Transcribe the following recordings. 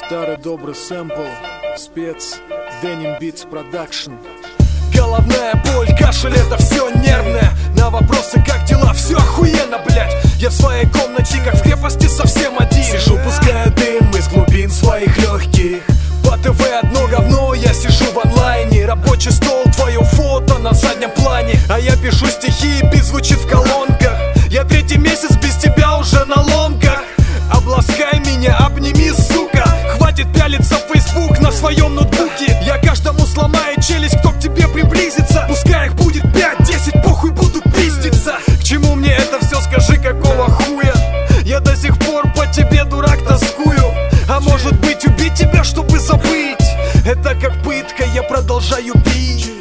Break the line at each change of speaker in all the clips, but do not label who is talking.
Старый добрый сэмпл, спец, Denim Beats Production.
Головная боль, кашель, это все нервное. На вопросы, как дела, все охуенно, блять. Я в своей комнате, как в крепости, совсем один.
Сижу, пускаю дым из глубин своих легких.
По ТВ одно говно, я сижу в онлайне. Рабочий стол, твое фото на заднем плане. А я пишу стихи, бит звучит в колонках. Я третий месяц без тебя уже на ломках. Обласкай меня, обними, сука. Хватит пялиться в Facebook на своем ноутбуке. Я каждому сломаю челюсть, кто к тебе приблизится. Пускай их будет 5-10, похуй, буду пиздиться. К чему мне это все, скажи, какого хуя? Я до сих пор по тебе, дурак, тоскую. А может быть убить тебя, чтобы забыть? Это как пытка, я продолжаю пить.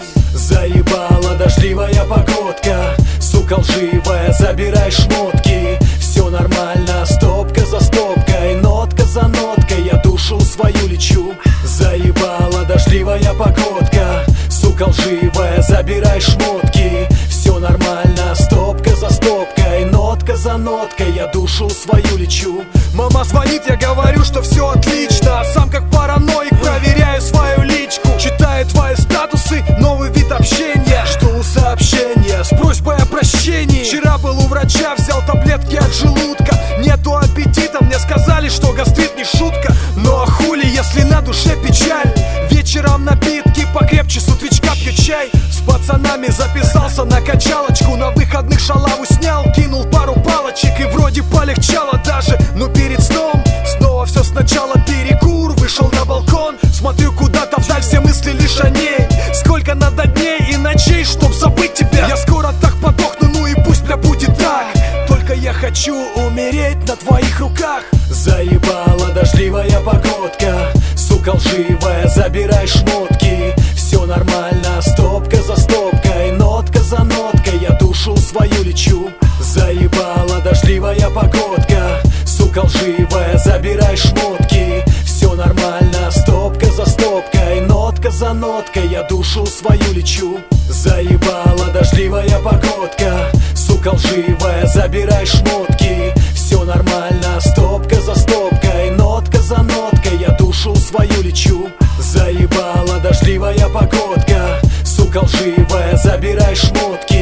Заебала дождливая погодка, сука лживая, забирай шмотки. Все нормально, стопка за стопкой, нотка за ноткой, я душу свою лечу. Заебала дождливая погодка, сука лживая, забирай шмотки. Все нормально, стопка за стопкой, нотка за ноткой, я душу свою лечу.
Мама звонит, я говорю, что все отлично. А сам как параноик проверяю свою личку. Читаю твои статусы, новый вид общения.
Жду сообщения
с просьбой о прощении. Вчера был у врача, взял таблетки от желудка. Нету аппетита, мне сказали, что гастрит не шутка. Но хули, если на душе печаль. Вечером напитки покрепче, с утречка пью чай. С пацанами записался на качалочку. На выходных шалаву снял, кинул пару палочек. И вроде полегчало даже, но перед сном снова все сначала, перекур. Вышел на балкон, смотрю куда-то вдаль, все мысли лишь о ней. Сколько надо дней и ночей, чтоб забыть тебя. Я скоро так подохну, ну и пусть, бля, будет так. Только я хочу умереть на твоих руках.
Заебала дождливая погодка, сука лживая, забирай шмотки. Все нормально, стопка за стопкой, нотка за ноткой, я душу свою лечу. Заебала дождливая погодка, сука лживая, забирай шмотки. Все нормально, стопка за стопкой, нотка за ноткой, я душу свою лечу. Заебала дождливая погодка, сука лживая, забирай шмотки. Все нормально, стопка за стопкой, нотка за ноткой, я душу свою лечу. Заебала дождливая погодка, сука лживая, забирай шмотки.